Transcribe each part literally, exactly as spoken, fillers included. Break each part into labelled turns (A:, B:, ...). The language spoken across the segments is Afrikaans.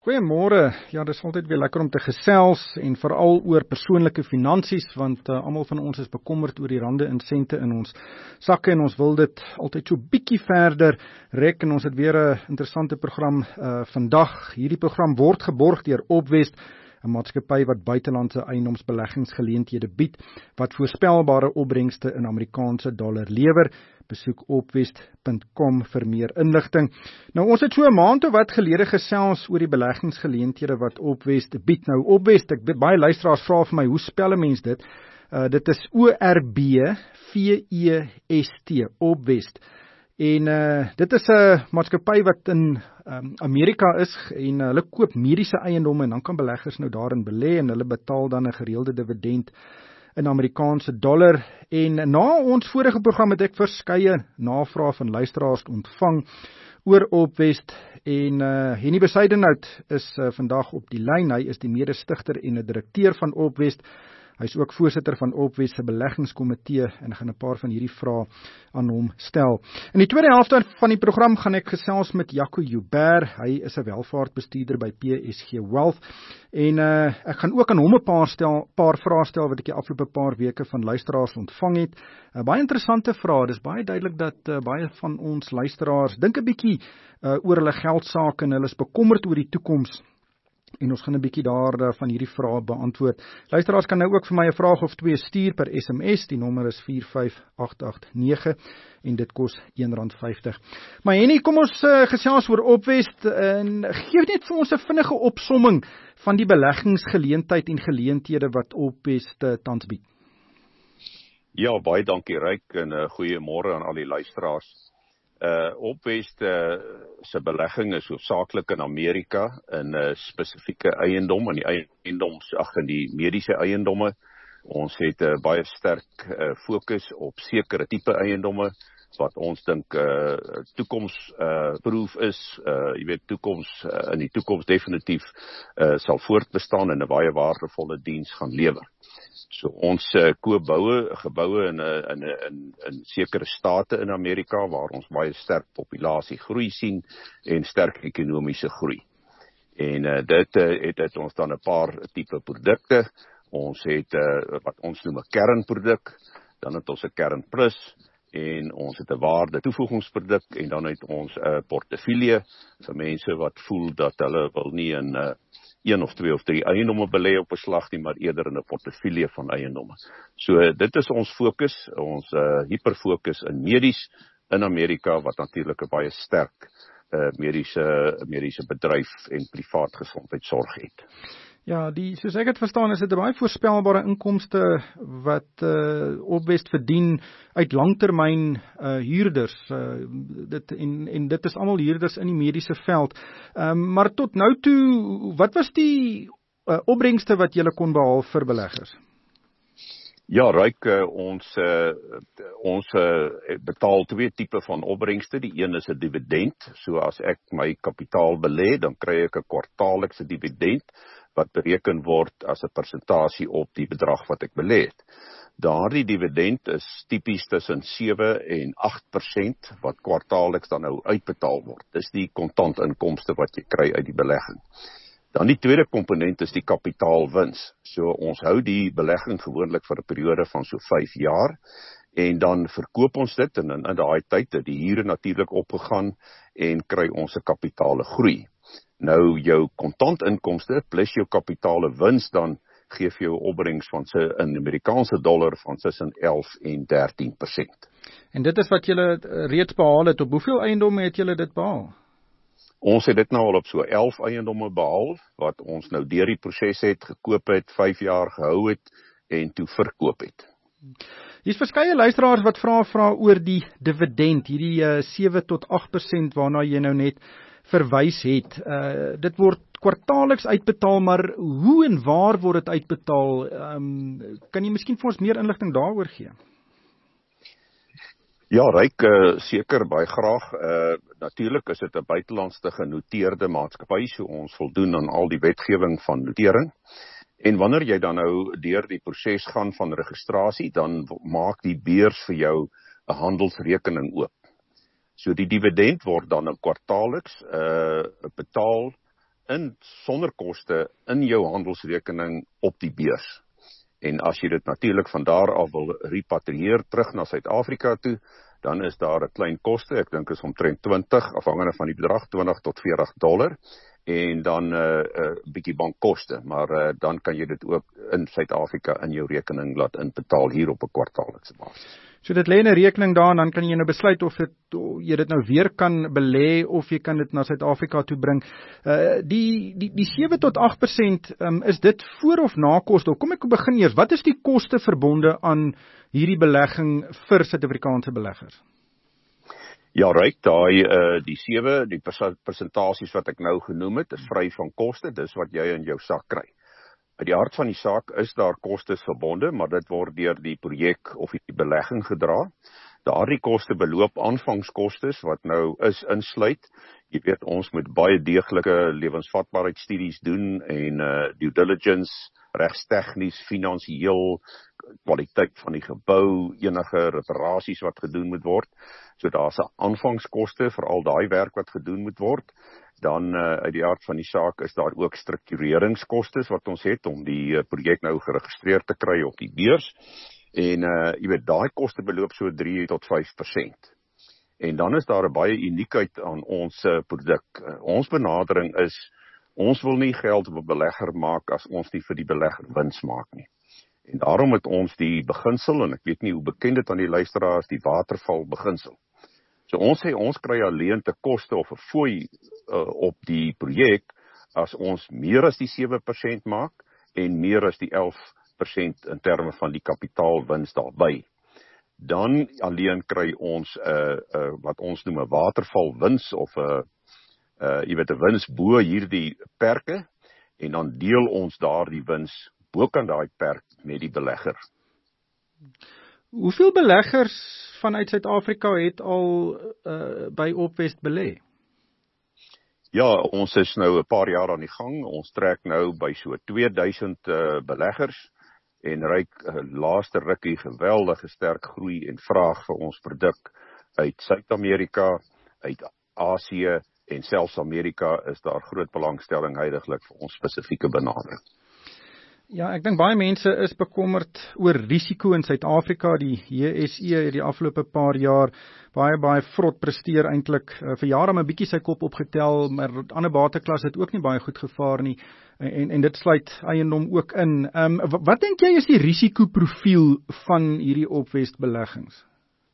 A: Goeiemôre. Ja, dis altyd weer lekker om te gesels en veral oor persoonlike finansies, want uh, almal van ons is bekommerd oor die rande en sente in ons sakke en ons wil dit altyd so bietjie verder rek en ons het weer 'n interessante program uh, vandag. Hierdie program word geborg deur Opwest, 'n maatskappy wat buitelandse eiendomsbeleggingsgeleenthede bied, wat voorspelbare opbrengste in Amerikaanse dollar lewer. Besoek opwest punt com vir meer inligting. Nou, ons het so 'n maand of wat gelede gesels oor die beleggingsgeleenthede wat Opwest bied. Nou, Opwest, ek baie luisteraars vra vir my, hoe spel 'n mens dit? Uh, dit is O R B V E S T, Opwest. En uh, dit is 'n maatskappy wat in um, Amerika is en uh, hulle koop mediese eiendomme en dan kan beleggers nou daarin belê en hulle betaal dan 'n gereelde dividend in Amerikaanse dollar. En na ons vorige program het ek verskeie navrae van luisteraars ontvang oor Opwest en uh, Henny Besuidenhout is uh, vandag op die lyn. Hy is die mede-stigter en 'n direkteur van Opwest. Hy is ook voorsitter van Opwest se beleggingskomitee en ek gaan 'n paar van hierdie vrae aan hom stel. In die tweede helfte van die program gaan ek gesels met Jaco Joubert. Hy is 'n welvaartbestuurder by P S G Wealth en uh, ek gaan ook aan hom 'n paar stel, paar vrae stel wat ek die afgelope paar weke van luisteraars ontvang het. Uh, baie interessante vrae. Dis baie duidelik dat uh, baie van ons luisteraars dink 'n bietjie uh, oor hulle geldsaake en hulle is bekommerd oor die toekoms. En ons gaan 'n bietjie daar uh, van hierdie vrae beantwoord. Luisteraars kan nou ook vir my 'n vraag of twee stuur per S M S. Die nommer is vier vyf agt agt nege en dit kos een rand vyftig. Maar Henny, kom ons uh, gesels oor Opwest en gee net vir ons 'n vinnige opsomming van die beleggingsgeleentheid en geleenthede wat Opwest uh, tans bied.
B: Ja, baie dankie Ryk en uh, goeiemôre aan al die luisteraars. Uh, Opwest uh, se belegging is hoofsaaklik in Amerika in 'n uh, spesifieke eiendom, in die eiendoms, ag in die mediese eiendomme. Ons het 'n uh, baie sterk uh, fokus op sekere tipe eiendomme wat ons dink uh, toekomsproof uh, is. Uh, jy weet toekoms uh, in die toekoms definitief uh, sal voortbestaan en 'n baie waardevolle diens gaan lewer. So ons uh, koop boue, geboue in, in, in, in sekere state in Amerika waar ons baie sterk populasie groei sien en sterk ekonomiese groei. En uh, dit uh, het, het ons dan 'n paar tipe produkte. Ons het uh, wat ons noem 'n kernproduk, dan het ons 'n kern plus en ons het 'n waarde toevoegingsproduk en dan het ons 'n uh, portefeulje vir mense wat voel dat hulle wil nie in uh, een of twee of drie eiendomme belê op 'n slag nie, maar eerder in 'n portefeulje van eiendomme. So dit is ons fokus, ons uh, hiperfokus in medies in Amerika wat natuurlik 'n baie sterk uh, mediese mediese bedryf en privaat gesondheidsorg het.
A: Ja, die soos ek het verstaan is dit 'n baie voorspelbare inkomste wat uh, Opwest verdien uit langtermyn uh, huurders. Uh, dit en en dit is almal huurders in die mediese veld. Um, maar tot nou toe, wat was die uh, opbrengste wat julle kon behaal vir beleggers?
B: Ja, Ryk, uh, ons uh, ons uh, betaal twee tipe van opbrengste. Die een is 'n dividend. So as ek my kapitaal belê, dan kry ek 'n kwartaallikse dividend wat bereken word as 'n persentasie op die bedrag wat ek belê het. Daardie dividend is tipies tussen sewe en agt persent wat kwartaalliks dan nou uitbetaal word. Dis die kontantinkomste wat jy kry uit die belegging. Dan die tweede komponent is die kapitaalwins. So ons hou die belegging gewoonlik vir 'n periode van so vyf jaar en dan verkoop ons dit en in, in daai tyd het die huur natuurlik opgegaan en kry ons 'n kapitale groei. Nou jou kontantinkomste plus jou kapitale wins dan gee vir jou opbrengs van se in Amerikaanse dollar van tussen elf en dertien persent.
A: En dit is wat julle reeds behaal het. Op hoeveel eiendomme het julle dit behaal?
B: Ons het dit nou al op so elf eiendomme behaal wat ons nou deur die proses het gekoop het, vyf jaar gehou het en toe verkoop het.
A: Hier's verskeie luisteraars wat vra vra oor die dividend, hierdie uh, sewe tot agt persent waarna jy nou net verwys het. Uh, dit word kwartaalliks uitbetaal, maar hoe en waar word dit uitbetaal? Um, kan jy miskien vir ons meer inligting daaroor gee?
B: Ja, Ryk, uh, seker, baie graag. Uh, natuurlik is dit 'n buitelandse genoteerde maatskappy, so ons voldoen aan al die wetgewing van notering. En wanneer jy dan nou deur die proses gaan van registrasie, dan maak die beurs vir jou 'n handelsrekening oop. So die dividend word dan nou kwartaalliks uh, betaal in sonder koste in jou handelsrekening op die beurs. En as jy dit natuurlik van daar af wil repatrieer terug na Suid-Afrika toe, dan is daar 'n klein koste, ek dink is omtrent twintig, afhangende van die bedrag, twintig tot veertig dollar, en dan 'n uh, uh, bietjie bankkoste, maar uh, dan kan jy dit ook in Suid-Afrika in jou rekening laat inbetaal hier op 'n kwartaallikse basis.
A: So dit lê in 'n rekening daar en dan kan jy nou besluit of dit, jy dit nou weer kan belê of jy kan dit na Suid-Afrika toe bring. Uh, die die die sewe tot agt persent, um, is dit voor of na koste? Kom ek begin eers. Wat is die koste verbonde aan hierdie belegging vir Suid-Afrikaanse beleggers?
B: Ja, ryk, daai uh, die sewe, die persentasies wat ek nou genoem het, is vry van koste, dis wat jy in jou sak kry. Uit die hart van die saak is daar kostes verbonde, maar dit word deur die projek of die belegging gedra. Daardie koste beloop aanvangskostes wat nou is insluit. Jy weet, ons moet baie deeglike lewensvatbaarheidsstudies doen en uh, due diligence, regstegnies, finansiëel, kwaliteit van die gebou, enige reparasies wat gedoen moet word. So daar's 'n aanvangskoste vir al daai werk wat gedoen moet word. Dan uh, uit die aard van die saak is daar ook struktureringskostes wat ons het om die uh, projek nou geregistreer te kry op die beurs. En uh, jy weet, daai koste beloop so drie tot vyf persent. En dan is daar 'n baie uniekheid aan ons uh, produk. Uh, ons benadering is, ons wil nie geld op 'n belegger maak as ons nie vir die belegger wins maak nie. En daarom het ons die beginsel, en ek weet nie hoe bekend dit aan die luisteraars, die waterval beginsel. So ons sê, ons kry alleen te koste of 'n fooi uh, op die projek as ons meer as die sewe persent maak en meer as die elf persent in terme van die kapitaalwins daarby. Dan alleen kry ons uh, uh, wat ons noem 'n watervalwins of 'n uh, uh, jy weet 'n wins bo hierdie perke, en dan deel ons daardie wins bokant daai perk met die belegger.
A: Hoeveel beleggers vanuit Suid-Afrika het al uh, by Opwest belê?
B: Ja, ons is nou 'n paar jaar aan die gang. Ons trek nou by so twee duisend uh, beleggers en ryk uh, laaste rukkie geweldige sterk groei en vraag vir ons produk uit Suid-Amerika, uit Asië en selfs Amerika is daar groot belangstelling huidigelik vir ons spesifieke benadering.
A: Ja, ek dink baie mense is bekommerd oor risiko in Suid-Afrika. Die J S E het die afgelope paar jaar baie baie vrot presteer eintlik. Uh, vir jare 'n bietjie sy kop opgetel, maar ander bateklas het ook nie baie goed gevaar nie. En en dit sluit eiendom ook in. Ehm um, wat dink jy is die risikoprofiel van hierdie Opwest beleggings?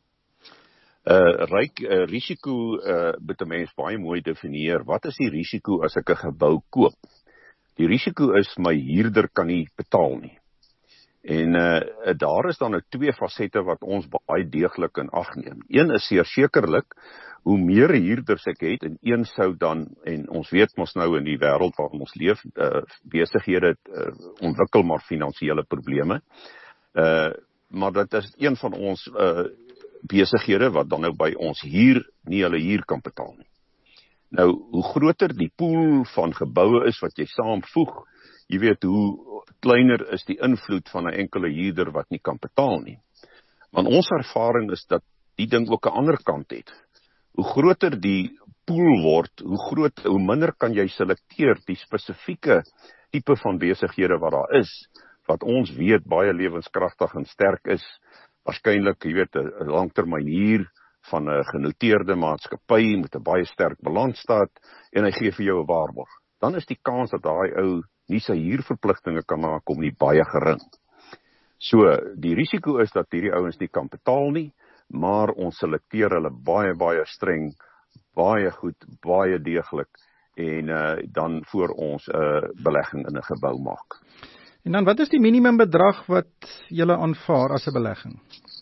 B: Uh, ryk uh, risiko uh, moet 'n mens baie mooi definieer. Wat is die risiko as ek 'n gebou koop? Die risiko is my huurder kan nie betaal nie. En uh, daar is dan nou twee fasette wat ons baie deeglik in ag neem. Een is sekerlik, hoe meer huurders ek het, en een sou dan, en ons weet mos nou in die wêreld waarin ons leef, uh, besighede uh, ontwikkel maar finansiële probleme. Uh, maar dit is een van ons uh, besighede wat dan nou by ons huur nie hulle huur kan betaal nie. Nou, hoe groter die pool van geboue is wat jy saamvoeg, jy weet hoe kleiner is die invloed van 'n enkele huurder wat nie kan betaal nie. Want ons ervaring is dat die ding ook 'n ander kant het. Hoe groter die pool word, hoe groot, hoe minder kan jy selekteer die spesifieke tipe van besighede wat daar is, wat ons weet baie lewenskragtig en sterk is, waarskynlik, jy weet, 'n langtermyn huur van 'n genoteerde maatskappy met 'n baie sterk balansstaat en hy gee vir jou 'n waarborg. Dan is die kans dat daai ou nie sy huurverpligtinge kan nakom nie baie gering. So, die risiko is dat hierdie ouens nie kan betaal nie, maar ons selekteer hulle baie baie streng, baie goed, baie deeglik en uh, dan voor ons 'n uh, belegging in 'n gebou maak.
A: En dan wat is die minimumbedrag wat julle aanvaar as 'n belegging?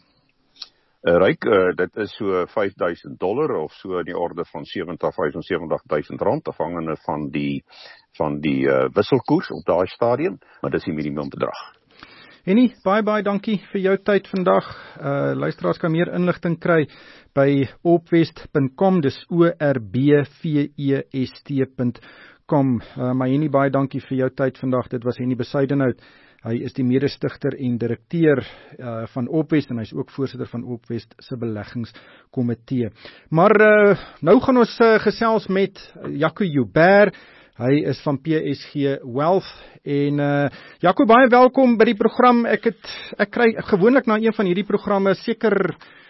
B: Uh, Ryk, uh, dit is so vyf duisend dollar of so in die orde van sewentig, vyf en sewentig duisend rand, afhangende van die, van die uh, wisselkoers op daai stadium, maar dis die minimumbedrag.
A: Henny, baie baie dankie vir jou tyd vandag. Uh, luisteraars kan meer inligting kry by opwest punt com, dis O R B V E S T punt com. Uh, maar Henny, baie dankie vir jou tyd vandag. Dit was Henny Besuidenhout. Hy is die mede-stigter en direkteur uh, van Opwest en hy is ook voorsitter van Opwest se beleggingskomitee. Maar uh, nou gaan ons uh, gesels met Jaco Joubert. Hy is van P S G Wealth en uh, Jaco, baie welkom by die program. Ek het ek kry gewoonlik na een van hierdie programme seker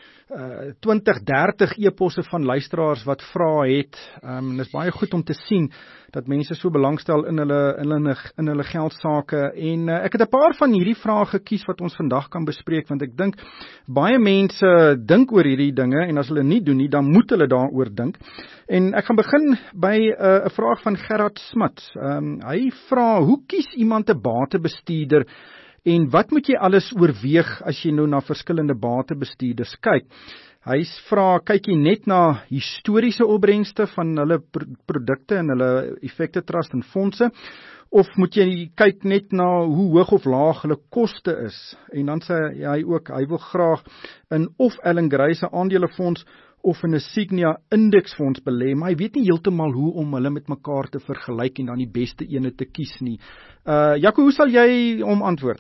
A: uh, twintig, dertig e-posse van luisteraars wat vra het. Um, en dit is baie goed om te sien dat mense so belangstel in hulle in hulle in hulle geldsaake en uh, ek het 'n paar van hierdie vrae gekies wat ons vandag kan bespreek want ek dink baie mense dink oor hierdie dinge en as hulle nie doen nie, dan moet hulle daaroor dink. En ek gaan begin by 'n uh, vraag van Gerard Smits. Um, hy vra, hoe kies iemand 'n batebestuurder en wat moet jy alles oorweeg as jy nou na verskillende batebestuurders kyk? Hy vra, kyk jy net na historiese opbrengste van hulle pro produkte en hulle effekte trust en fondse, of moet jy kyk net na hoe hoog of laag hulle koste is? En dan sê hy ook, hy wil graag in of Allan Gray se aandelefonds of in 'n Signia indeksfonds belê, maar hy weet nie heeltemal hoe om hulle met mekaar te vergelyk en dan die beste ene te kies nie. Uh, Jaco, hoe sal jy hom antwoord?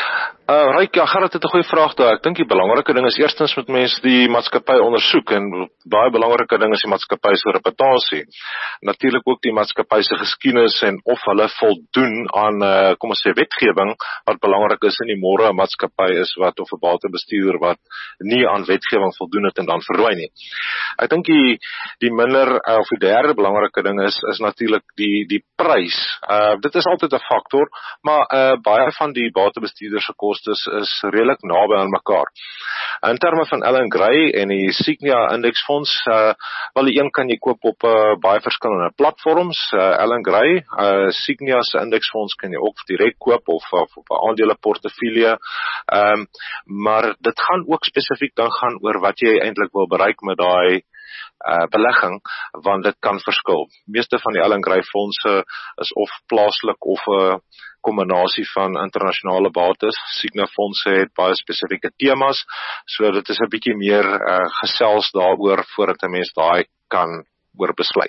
C: Uh, Ryk, ja, Gerard het 'n goeie vraag daar. Ek dink die belangrike ding is eerstens moet mense die maatskappy ondersoek en baie belangrike ding is die maatskappy se reputasie. Natuurlik ook die maatskappy se geskiedenis en of hulle voldoen aan uh, kom ons sê wetgewing wat belangrik is in die môre 'n maatskappy is wat of 'n batebestuurder wat nie aan wetgewing voldoen het en dan verdwyn nie. Ek dink die die minder uh, of die derde belangrike ding is is natuurlik die die prys. Uh, dit is altyd 'n faktor, maar uh, baie van die batebestuurders se kostes is redelik naby aan mekaar. In terme van Allan Gray en die Signia indeksfonds, uh, wel die een kan jy koop op uh, baie verskillende platforms. Uh, Allan Gray, uh, Signia se indeksfonds kan jy ook direk koop of, of op 'n aandeleportefeulje. Um, maar dit gaan ook spesifiek dan gaan oor wat jy eintlik wil bereik met daai Uh, belegging, want dit kan verskil. Meeste van die Allan Gray fondse is of plaaslik of 'n uh, kombinasie van internasionale bates. Signia fondse het baie spesifieke temas, so dit is 'n bietjie meer uh, gesels daaroor voordat 'n mens daai kan oor besluit.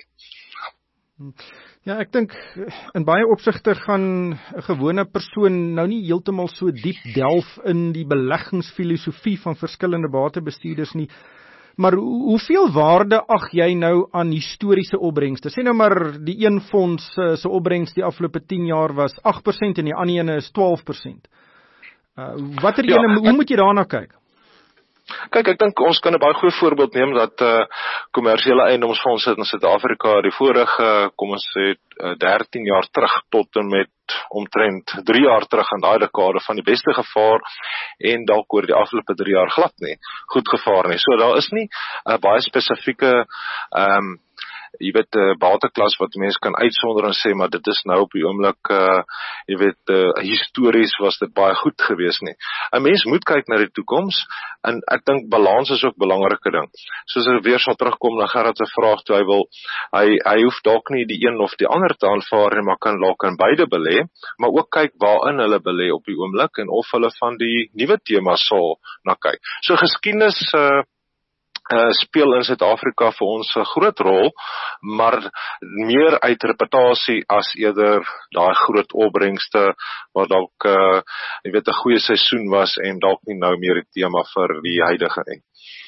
A: Ja, ek dink in baie opsigte gaan 'n gewone persoon nou nie heeltemal so diep delf in die beleggingsfilosofie van verskillende batebestuurders nie. Maar hoeveel waarde ag jy nou aan historiese opbrengste? Sê nou maar die een fonds uh, se opbrengs die afgelope tien jaar was agt persent en die ander ene is twaalf persent. Uh, watter ja, ene, hoe moet jy daarna kyk?
C: Kyk, ek dink ons kan 'n baie goeie voorbeeld neem dat uh, kommersiële eiendomsfondse in Suid-Afrika die vorige, kom ons sê, dertien jaar terug tot en met omtrent drie jaar terug in daai dekade van die beste gevaar en dalk oor die afgelope drie jaar glad nie goed gevaar nie. So daar is nie 'n uh, baie spesifieke ehm um, jy weet, uh, bateklas wat mense kan uitsonder en sê, maar dit is nou op die oomblik, uh, jy weet, uh, histories was dit baie goed geweest nie. 'n Mens moet kyk na die toekoms, en ek dink balans is ook 'n belangrike ding. Soos ek weer sal terugkom na Gerard se vraag toe, hy wil, hy, hy hoef dalk nie die een of die ander te aanvaar nie, maar kan dalk in beide belê, maar ook kyk waarin hulle belê op die oomblik, en of hulle van die nuwe temas sal na kyk. So geskiedenis, uh, Uh, speel in Suid-Afrika vir ons 'n groot rol, maar meer uit reputasie as eerder daai groot opbrengste wat dalk uh, jy weet 'n goeie seisoen was en dalk nie nou meer die tema vir die huidige nie.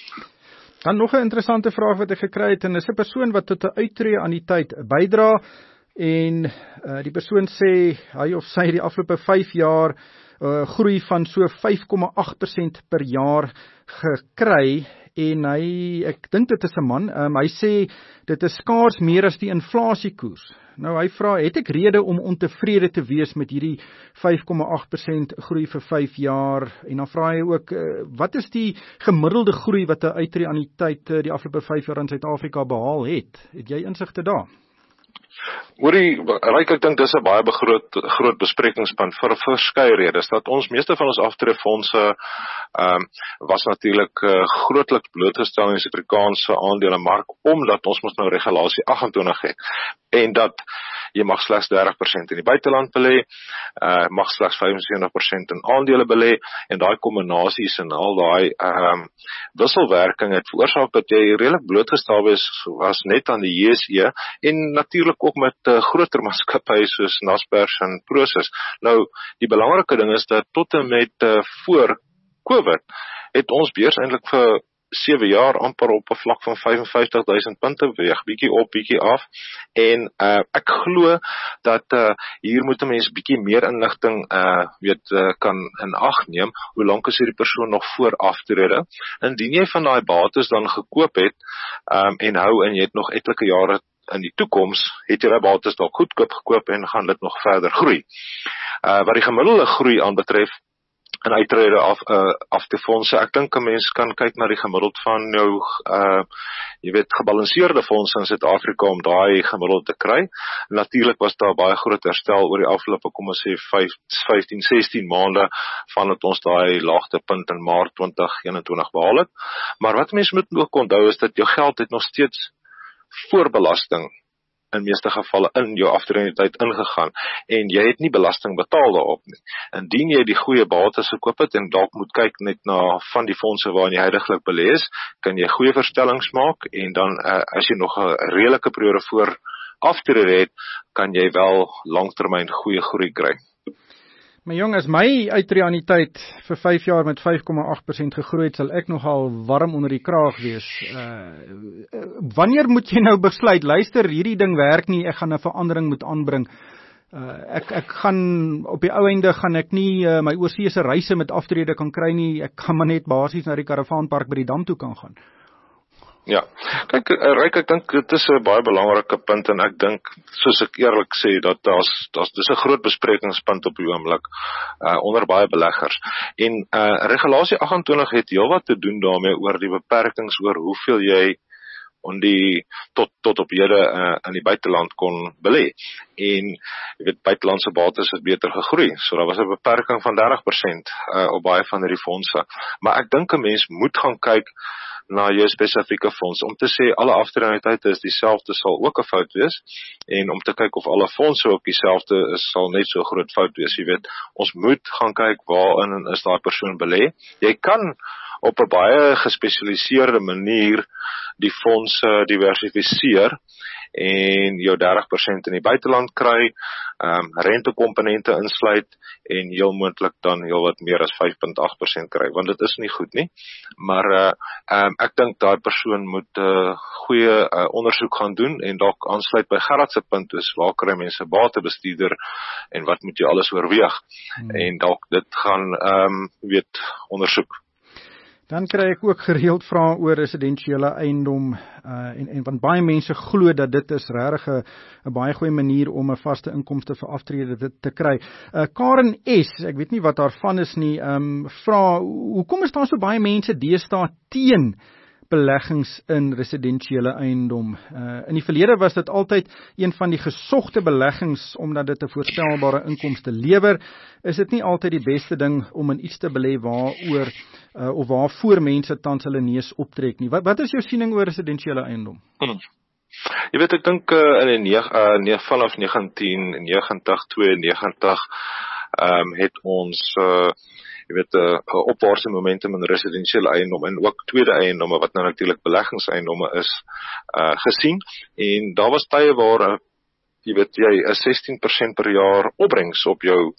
A: Dan nog 'n interessante vraag wat ek gekry het, en dis 'n persoon wat tot 'n uittreë aan die tyd bydra, en uh, die persoon sê hy of sy die afgelope vyf jaar uh, groei van so vyf komma agt persent per jaar gekry. En hy, ek dink dit is 'n man, um, hy sê dit is skaars meer as die inflasiekoers. Nou hy vra, het ek rede om ontevrede te wees met hierdie vyf komma agt persent groei vir vyf jaar? En dan vra hy ook, uh, wat is die gemiddelde groei wat 'n uittreë aan die tyd uh, die afgelope vyf jaar in Suid-Afrika behaal het? Het jy insigte daar?
C: Hoorie, Ryk, ek dink dis 'n baie groot groot besprekingspunt vir verskeie redes. Dat ons meeste van ons aftreefondse ehm um, was natuurlik uh, grootliks blootgestel in die Suid-Afrikaanse aandelemark omdat ons mos nou regulasie agt en twintig het. En dat jy mag slegs dertig persent in die buiteland belê, uh, mag slegs vyf en sewentig persent in aandele belê, en daai kombinasies en al daai ehm um, wisselwerking het veroorsaak dat jy redelik blootgestel was net aan die J S E en natuurlik ook met uh, groter maatskappye soos Naspers en Prosus. Nou, die belangrike ding is dat tot en met uh, voor COVID het ons beurs eintlik vir sewe jaar amper op 'n vlak van vyf en vyftig duisend punte beweeg, bietjie op, bietjie af. En uh, ek glo dat uh, hier moet 'n mens bietjie meer inligting uh, weet uh, kan in ag neem, hoe lank is hierdie persoon nog voor aftrede. Indien jy van daai bates dan gekoop het um, en hou en jy het nog etlike jare in die toekoms, het jy daai bates dalk goedkoop gekoop en gaan dit nog verder groei. Uh, wat die gemiddelde groei aanbetref, en uittrede af, uh, af te fondse, ek dink 'n mens kan kyk na die gemiddeld van jou, uh, jy weet, gebalanseerde fondse in Suid-Afrika om daai gemiddeld te kry. Natuurlik was daar baie groot herstel oor die afgelope, kom ons sê, vyftien, sestien maande, vandat ons daai laagtepunt in Maart twintig eenentwintig behaal het. Maar wat mens moet ook onthou is dat jou geld het nog steeds voor belasting in meeste gevalle in jou aftredingstyd ingegaan en jy het nie belasting betaal daarop nie. Indien jy die goeie bates gekoop het en dalk moet kyk net na van die fondse waarin jy huidiglik belê is, kan jy goeie verstellings maak en dan uh, as jy nog 'n redelike periode voor aftrede het, kan jy wel langtermyn goeie groei kry.
A: Maar jong, as my uitreaniteit vir vyf jaar met vyf komma agt persent gegroei het, sal ek nogal warm onder die kraag wees. Uh, wanneer moet jy nou besluit, luister, hierdie ding werk nie, ek gaan 'n verandering moet aanbring. Uh, ek, ek gaan, op die ou einde gaan ek nie uh, my oorseese reise met aftrede kan kry nie, ek gaan maar net basies na die karavaanpark by die dam toe kan gaan.
C: Ja, kyk, Ryk, ek dink dit is 'n baie belangrike punt en ek dink, soos ek eerlik sê, dat daar's daar's dis 'n groot besprekingspunt op die oomblik uh, onder baie beleggers. En uh, regulasie agt en twintig het heelwat te doen daarmee oor die beperkings oor hoeveel jy on die tot tot op hede uh, in die buiteland kon belê. En jy weet, buitelandse bates het beter gegroei. So daar was 'n beperking van dertig persent uh, op baie van hierdie fondse. Maar ek dink 'n mens moet gaan kyk na jou spesifieke fonds, om te sê alle aftredingstye is dieselfde sal ook 'n fout wees, en om te kyk of alle fondse ook dieselfde is, sal net so groot fout wees. Jy weet, ons moet gaan kyk waarin is daai persoon belê. Jy kan op 'n baie gespesialiseerde manier die fondse diversifiseer en jou dertig persent in die buiteland kry, um, rentekomponente insluit en heel moontlik dan heel wat meer as vyf komma agt persent kry, want dit is nie goed nie. Maar uh, um, ek dink daai persoon moet 'n uh, goeie uh, ondersoek gaan doen en dalk aansluit by Gerard se punt is, waar kry mense batebestuurder en wat moet jy alles oorweeg hmm. en dalk dit gaan um, weet ondersoek.
A: Dan kry ek ook gereeld vrae oor residensiële eiendom uh, en, en want baie mense glo dat dit is regtig 'n 'n baie goeie manier om 'n vaste inkomste vir aftrede te, te kry. Uh, Karen S, ek weet nie wat daarvan is nie, um, vra, hoekom is daar so baie mense deesdae teen beleggings in residensiële eiendom? Uh, in die verlede was dit altyd een van die gesogte beleggings, omdat dit 'n voorspelbare inkomste lewer. Is dit nie altyd die beste ding om in iets te belê waaroor uh, of waarvoor mense tans hulle neus optrek nie? Wat, wat is jou siening oor residensiële eiendom?
C: Hmm. Jy weet, ek dink uh, in die uh, vanaf negentien negentig, tweeënnegentig um, het ons uh, jy weet, 'n uh, opwaartse momentum in residensiële eiendom en ook tweede eiendomme wat nou natuurlik beleggingseiendomme is uh, gesien. En daar was tye waar uh, jy weet jy 'n sestien persent per jaar opbrengs op jou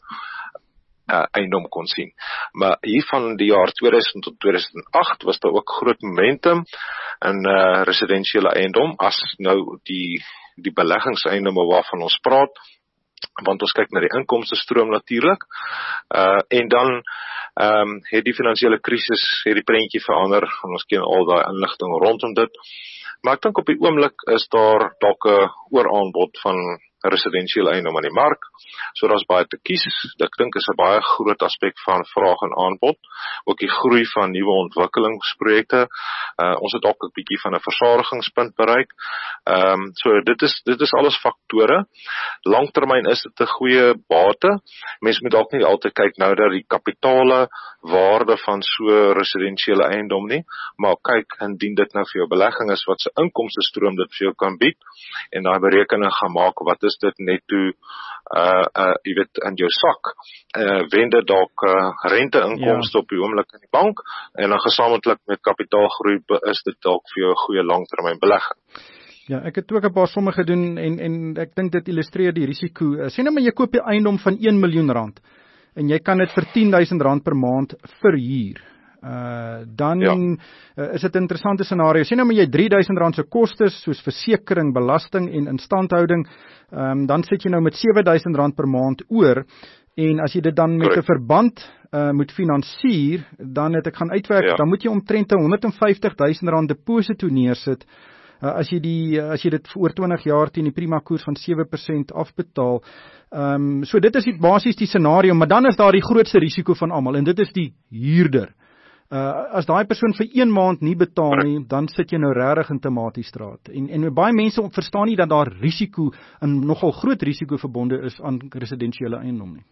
C: uh, eiendom kon sien. Maar hier van die jaar tweeduisend tot tweeduisend agt was daar ook groot momentum in uh, residensiële eiendom as nou die die beleggingseiendomme waarvan ons praat, want ons kyk na die inkomste stroom natuurlik. Uh, en dan um, het die finansiële krisis het die prentjie verander en ons ken al daai inligting rondom dit. Maar ek dink op die oomblik is daar dalk 'n ooraanbod van residensiële eiendom aan die mark. So daar's baie te kies. Ek dink is 'n baie groot aspek van vraag en aanbod. Ook die groei van nuwe ontwikkelingsprojekte. Uh, ons het dalk 'n bietjie van 'n versadigingspunt bereik. Ehm um, so dit is dit is alles faktore. Langtermyn is dit 'n goeie bate. Mens moet dalk nie altyd kyk nou dat die kapitale waarde van so residensiële eiendom nie, maar kyk indien dit nou vir jou belegging is wat se inkomste stroom dit vir jou kan bied en daai berekening gaan maak wat is dit netto uh uh jy weet in jou sak. Uh wen dit dalk uh, rente-inkomste ja. op die oomblik in die bank en dan gesamentlik met kapitaalgroei is dit dalk vir jou 'n goeie langtermyn belegging.
A: Ja, ek het ook 'n paar somme gedoen en en ek dink dit illustreer die risiko. Uh, sê nou maar jy koop 'n eiendom van een miljoen rand en jy kan dit vir tien duisend rand per maand verhuur. uh, dan
C: ja.
A: uh, is dit 'n interessante scenario. Sien nou maar jy drie duisend rand se kostes soos versekering, belasting en instandhouding, um, dan sit jy nou met sewe duisend rand per maand oor. En as jy dit dan met 'n verband uh, moet finansier, dan het ek gaan uitwerk, ja. dan moet jy omtrent honderd en vyftig duisend rand deposito neersit, uh, as jy die as jy dit oor twintig jaar teen die prima koers van sewe persent afbetaal. Um, so dit is die, basies die scenario, maar dan is daar die grootste risiko van almal, en dit is die huurder. Uh, as daai persoon vir een maand nie betaal nie, dan sit jy nou regtig in Tomatiestraat. En, en baie mense verstaan nie dat daar risiko, en nogal groot risiko verbonde is aan residensiële eiendom nie.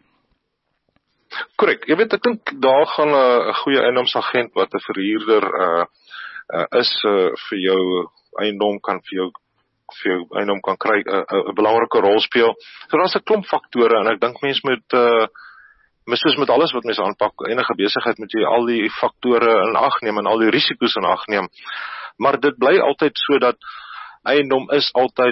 C: Korrek, jy weet, ek dink daar gaan 'n goeie eiendomsagent wat 'n verhuurder uh, uh, is uh, vir jou eiendom kan vir jou vir jou eiendom kan kry 'n uh, uh, belangrike rol speel. So daar's 'n klomp faktore en ek dink mense moet uh, soos met alles wat mense aanpak, enige besigheid moet jy al die faktore in ag neem en al die risiko's in ag neem. Maar dit bly altyd so dat eiendom is altyd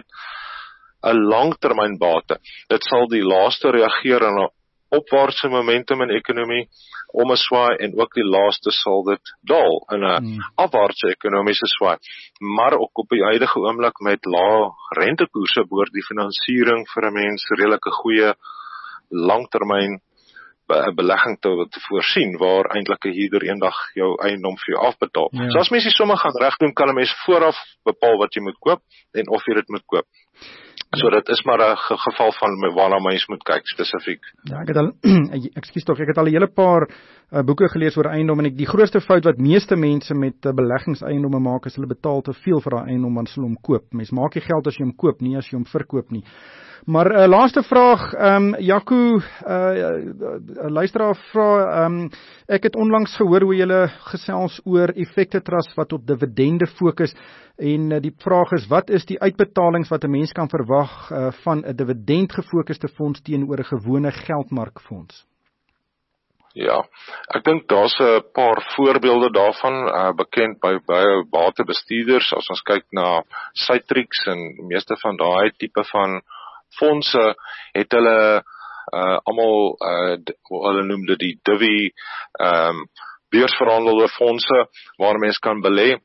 C: 'n langtermynbate. Dit sal die laaste reageer in 'n opwaartse momentum in ekonomie om 'n swaai en ook die laaste sal dit daal in 'n hmm. afwaartse ekonomiese swaai. Maar ook op die huidige oomblik met lae rentekoerse behoort die finansiering vir 'n mens redelike goeie langtermyn be- belegging te, te voorsien waar eintlik 'n huurder eendag jou eiendom vir jou afbetaal. Ja. So as mens die somme gaan regdoen, kan 'n mens vooraf bepaal wat jy moet koop en of jy dit moet koop. So dit is maar 'n ge geval van waarna mens moet kyk spesifiek.
A: Ja, ek het al ekskuus tog, ek het al 'n hele paar uh, boeke gelees oor eiendom en ek die grootste fout wat meeste mense met uh, beleggingseiendomme maak is hulle betaal te veel vir daai eiendom wanneer hulle hom koop. Mens maak jy geld as jy hom koop, nie as jy hom verkoop nie. Maar uh, laaste vraag, ehm um, Jaco, uh, uh, luisteraar vra, ehm um, ek het onlangs gehoor hoe julle gesels oor Effekte Trust wat op dividende fokus en uh, die vraag is, wat is die uitbetalings wat 'n mens kan verwag uh, van 'n dividend gefokuste fonds teenoor 'n gewone geldmarkfonds?
C: Ja, ek dink daar's 'n paar voorbeelde daarvan uh, bekend by baie batebestuurders. As ons kyk na Citrix en meeste van daai tipe van fondse het hulle uh, almal uh, hulle noem dit die Divi um, beursverhandelde fondse waar mense kan belê.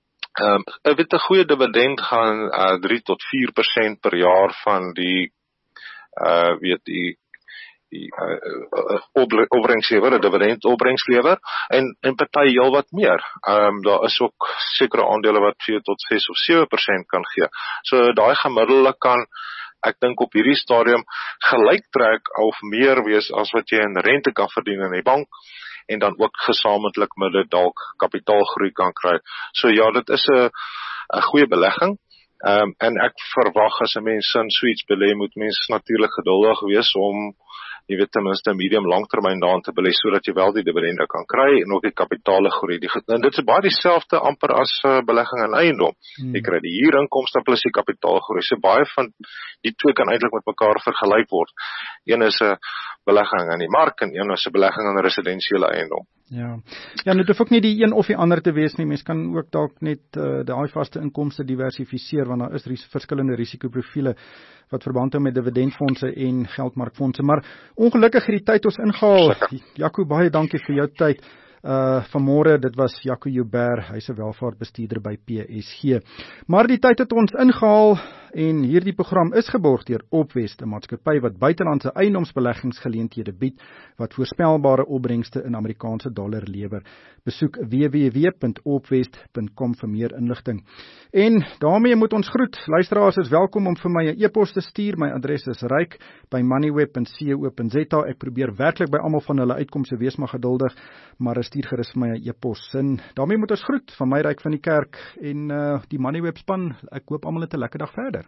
C: Um, ek weet 'n goeie dividend gaan uh, drie tot vier persent per jaar van die uh, weet die die uh, uh, opbrengslewer, 'n dividend opbrengslewer en en party heel wat meer. Ehm um, daar is ook sekere aandele wat vier tot ses of sewe persent kan gee. So daai gemiddelde kan ek dink op hierdie stadium gelyk trek of meer wees as wat jy in rente kan verdien in die bank en dan ook gesamentlik met dit dalk kapitaalgroei kan kry. So ja, dit is 'n 'n goeie belegging. Ehm um, en ek verwag as 'n mens in so iets belê, moet mens natuurlik geduldig wees om jy weet ten minste medium langtermyn daarin te belê sodat jy wel die dividende kan kry en ook die kapitaale groei. Die, en dit is baie dieselfde amper as uh, belegging in eiendom. Hmm. Jy kry die huurinkomste plus die kapitaalgroei. So baie van die twee kan eintlik met mekaar vergelyk word. Een is 'n belegging in die mark en een is 'n belegging in residensiële eiendom.
A: Ja. Ja, dit hoef ook nie die een of die ander te wees nie. Mens kan ook dalk net uh, daai vaste inkomste diversifiseer want daar is ris- verskillende risikoprofiele wat verband hou met dividendfondse en geldmarkfondse. Maar ongelukkig het die tyd ons ingehaal. Jaco, baie dankie vir jou tyd. Uh, vanmôre, dit was Jaco Joubert, hy's 'n welvaartbestuurder by P S G. Maar die tyd het ons ingehaal en hierdie program is geborg deur Opwest, 'n maatskappy wat buitelandse eiendomsbeleggingsgeleenthede bied wat voorspelbare opbrengste in Amerikaanse dollar lewer. Besoek w w w punt opwest punt com vir meer inligting. En daarmee moet ons groet. Luisteraars is welkom om vir my 'n e-pos te stuur. My adres is ryk by moneyweb punt co punt za. Ek probeer werklik by almal van hulle uitkomste wees maar geduldig, maar stuur gerus vir my 'n e-pos. En daarmee moet ons groet van my Ryk van die Kerk en uh, die Moneyweb span. Ek hoop almal het 'n lekker dag verder.